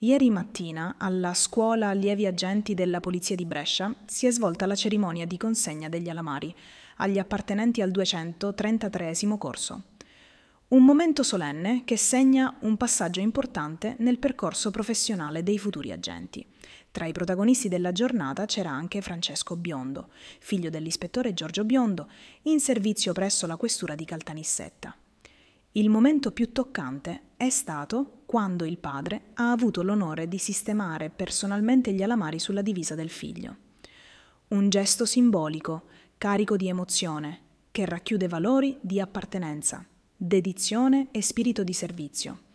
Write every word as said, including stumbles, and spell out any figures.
Ieri mattina, alla Scuola Allievi Agenti della Polizia di Brescia, si è svolta la cerimonia di consegna degli alamari agli appartenenti al duecentotrentatreesimo corso. Un momento solenne che segna un passaggio importante nel percorso professionale dei futuri agenti. Tra i protagonisti della giornata c'era anche Francesco Biondo, figlio dell'ispettore Giorgio Biondo, in servizio presso la questura di Caltanissetta. Il momento più toccante è stato quando il padre ha avuto l'onore di sistemare personalmente gli alamari sulla divisa del figlio. Un gesto simbolico, carico di emozione, che racchiude valori di appartenenza, dedizione e spirito di servizio.